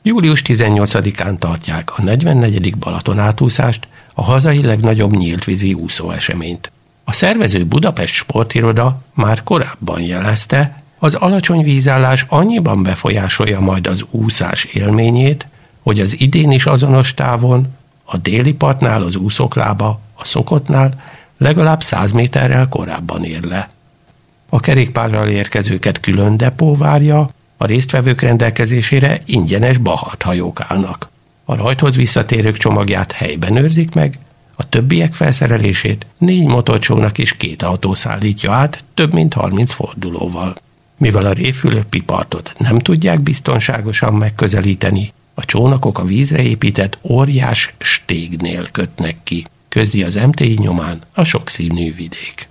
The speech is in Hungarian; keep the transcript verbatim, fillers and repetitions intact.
július tizennyolcadikán tartják a negyvennegyedik Balaton átúszást, a hazai legnagyobb nyíltvízi úszóeseményt. A szervező Budapest Sportiroda már korábban jelezte, az alacsony vízállás annyiban befolyásolja majd az úszás élményét, hogy az idén is azonos távon, a déli partnál az úszók lába, a szokottnál legalább száz méterrel korábban ér le. A kerékpárral érkezőket külön depó várja, a résztvevők rendelkezésére ingyenes bahart hajók állnak. A rajthoz visszatérők csomagját helyben őrzik meg, a többiek felszerelését négy motorcsónak és két autó szállítja át több mint harminc fordulóval. Mivel a Révfülöpi partot nem tudják biztonságosan megközelíteni, a csónakok a vízre épített óriás stégnél kötnek ki, közli az em té i nyomán a sokszínű vidék.